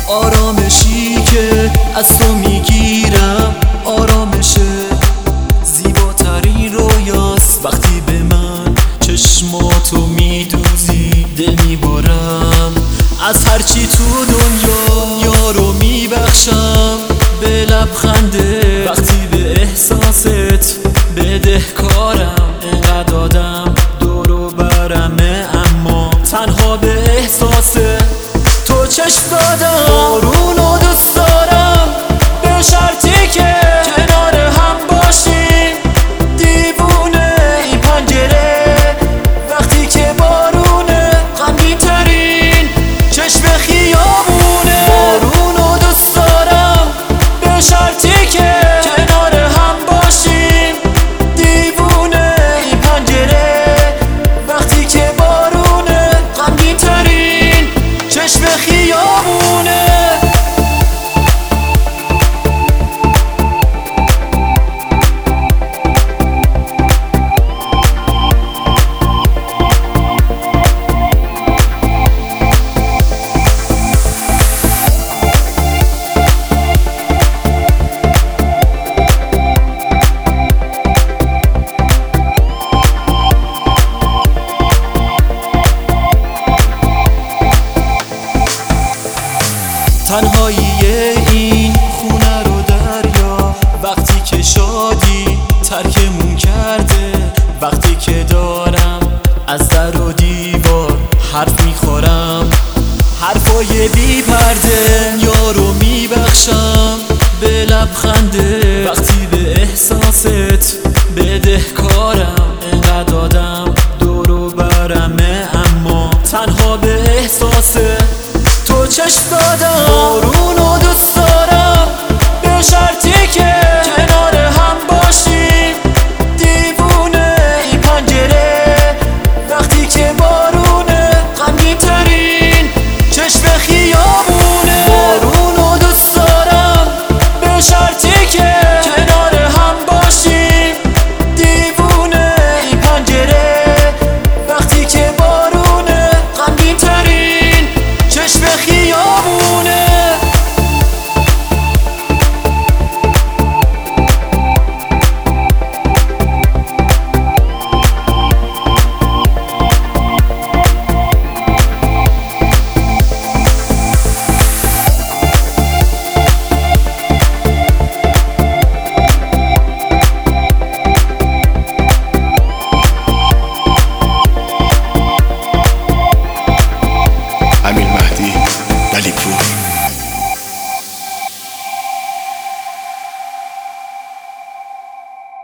آرامشی که از تو میگیرم آرامش زیباترین رویاست. وقتی به من چشماتو میدوزی دل میبارم از هرچی تو دنیا یارو میبخشم به لبخنده. وقتی به احساست بدهکارم انقدر آدم دور و برمه اما تنها به احساس تو چشم دادم. بارونو دوست دارم به شرطی که کنار هم باشیم. دیوونه این پنجره وقتی که بارونه غمگین ترین چشم خیابونه. بارونو دوست دارم به شرطی که کنار هم باشیم. دیوونه این پنجره وقتی که بارونه غمگین ترین چشم خیابونه. تنهایی این خونه رو دریا وقتی که شادی ترکمون کرده. وقتی که دارم از در و دیوار حرف میخورم حرفای بی پرده. یارو میبخشم به لبخنده وقتی به احساست بدهکارم انقدر آدم دور و برمه اما تنها به احساس تو چشم دادم. بارونو